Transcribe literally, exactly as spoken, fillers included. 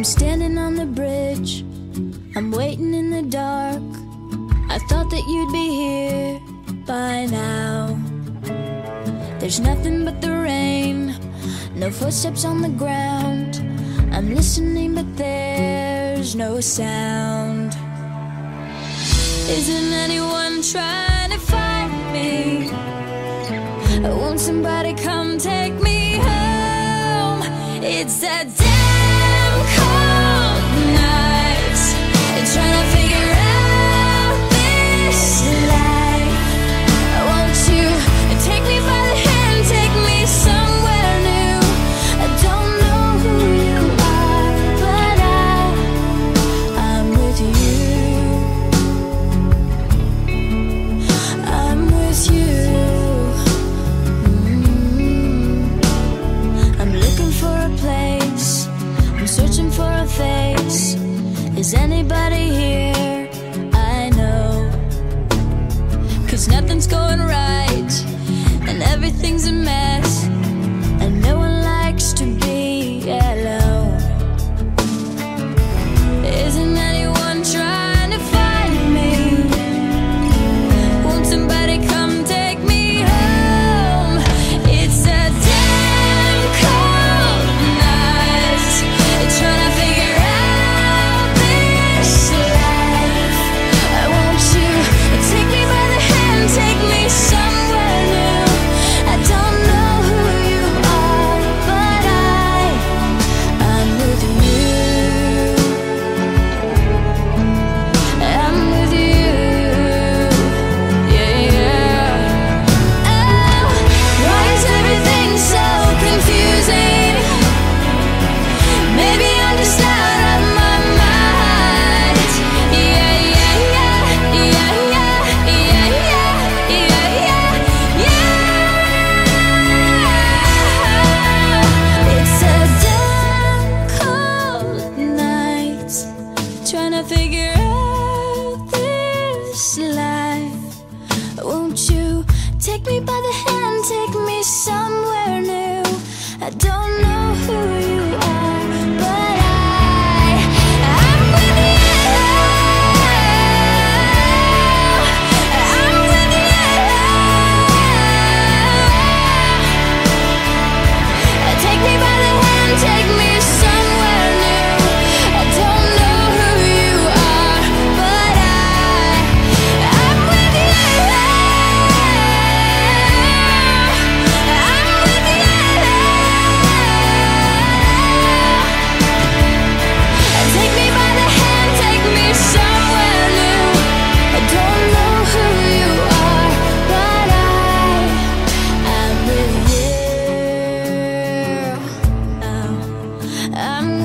I'm standing on the bridge, I'm waiting in the dark. I thought that you'd be here by now. There's nothing but the rain, no footsteps on the ground. I'm listening but there's no sound. Isn't anyone trying to find me? Won't somebody come take me home? It's that damn cold night, trying to figure out this life. Won't you take me by the hand, take me somewhere new? I don't know who you are, but I, I'm with you. I'm with you. Mm-hmm. I'm looking for a place, I'm searching for a face. Is anybody here? I know. 'Cause nothing's going right, and everything's a mess, and no one likes to be alone. Isn't anyone trying to find me? Won't somebody come take me home? It's a damn cold night, trying to figure out this life. Won't you take me by the hand, take me somewhere new? I don't know who you are, but I, I'm with you. I'm with you. Yeah, yeah. Oh, why is everything so confusing? Maybe I'm just out of my mind. Yeah, yeah, yeah, yeah, yeah, yeah, yeah, yeah, yeah, yeah. It's a damn cold night, trying to figure out this life. Won't you take me by the hand, take me somewhere new? I don't know who you are, but I, I'm with you. I'm with you. Take me by the hand, take me somewhere new. I don't know who you are, but I, I'm with you. I'm with you. Take me by the hand, take me somewhere new. I don't know who you are, but I, I'm with you. Oh, I'm